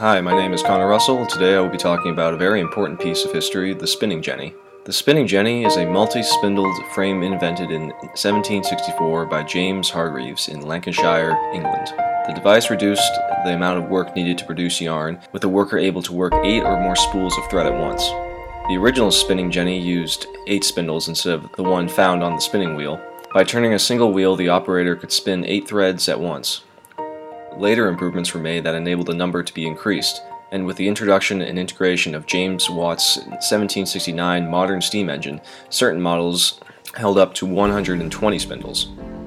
Hi, my name is Connor Russell. Today I will be talking about a very important piece of history, the spinning jenny. The spinning jenny is a multi-spindled frame invented in 1764 by James Hargreaves in Lancashire, England. The device reduced the amount of work needed to produce yarn, with the worker able to work 8 or more spools of thread at once. The original spinning jenny used 8 spindles instead of the one found on the spinning wheel. By turning a single wheel, the operator could spin 8 threads at once. Later improvements were made that enabled the number to be increased, and with the introduction and integration of James Watt's 1769 modern steam engine, certain models held up to 120 spindles.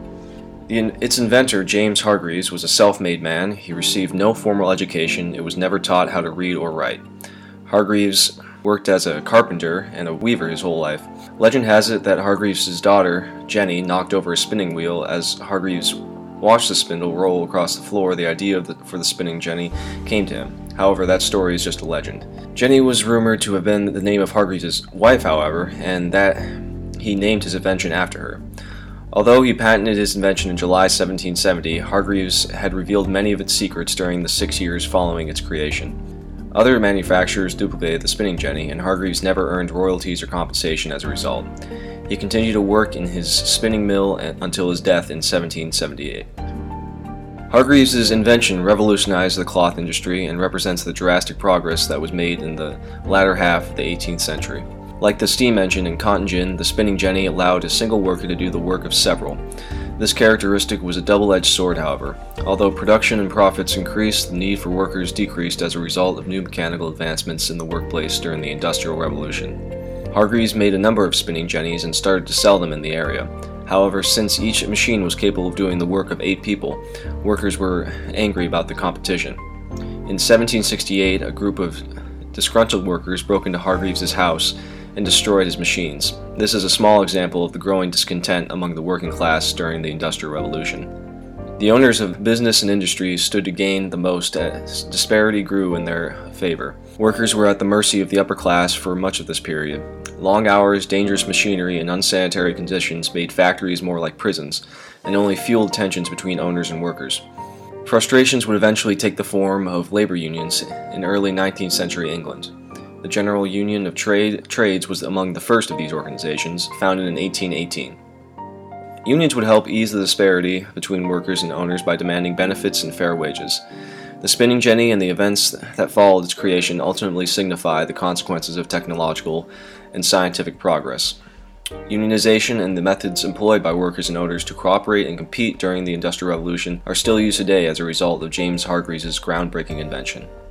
Its inventor, James Hargreaves, was a self-made man. He received no formal education. It was never taught how to read or write. Hargreaves worked as a carpenter and a weaver his whole life. Legend has it that Hargreaves' daughter, Jenny, knocked over a spinning wheel. As Hargreaves watched the spindle roll across the floor, the idea for the spinning jenny came to him. However, that story is just a legend. Jenny was rumored to have been the name of Hargreaves' wife, however, and that he named his invention after her. Although he patented his invention in July 1770, Hargreaves had revealed many of its secrets during the 6 years following its creation. Other manufacturers duplicated the spinning jenny, and Hargreaves never earned royalties or compensation as a result. He continued to work in his spinning mill until his death in 1778. Hargreaves' invention revolutionized the cloth industry and represents the drastic progress that was made in the latter half of the 18th century. Like the steam engine and cotton gin, the spinning jenny allowed a single worker to do the work of several. This characteristic was a double-edged sword, however. Although production and profits increased, the need for workers decreased as a result of new mechanical advancements in the workplace during the Industrial Revolution. Hargreaves made a number of spinning jennies and started to sell them in the area. However, since each machine was capable of doing the work of 8 people, workers were angry about the competition. In 1768, a group of disgruntled workers broke into Hargreaves' house and destroyed his machines. This is a small example of the growing discontent among the working class during the Industrial Revolution. The owners of business and industry stood to gain the most as disparity grew in their favor. Workers were at the mercy of the upper class for much of this period. Long hours, dangerous machinery, and unsanitary conditions made factories more like prisons, and only fueled tensions between owners and workers. Frustrations would eventually take the form of labor unions in early 19th century England. The General Union of Trades was among the first of these organizations, founded in 1818. Unions would help ease the disparity between workers and owners by demanding benefits and fair wages. The spinning jenny and the events that followed its creation ultimately signify the consequences of technological and scientific progress. Unionization and the methods employed by workers and owners to cooperate and compete during the Industrial Revolution are still used today as a result of James Hargreaves' groundbreaking invention.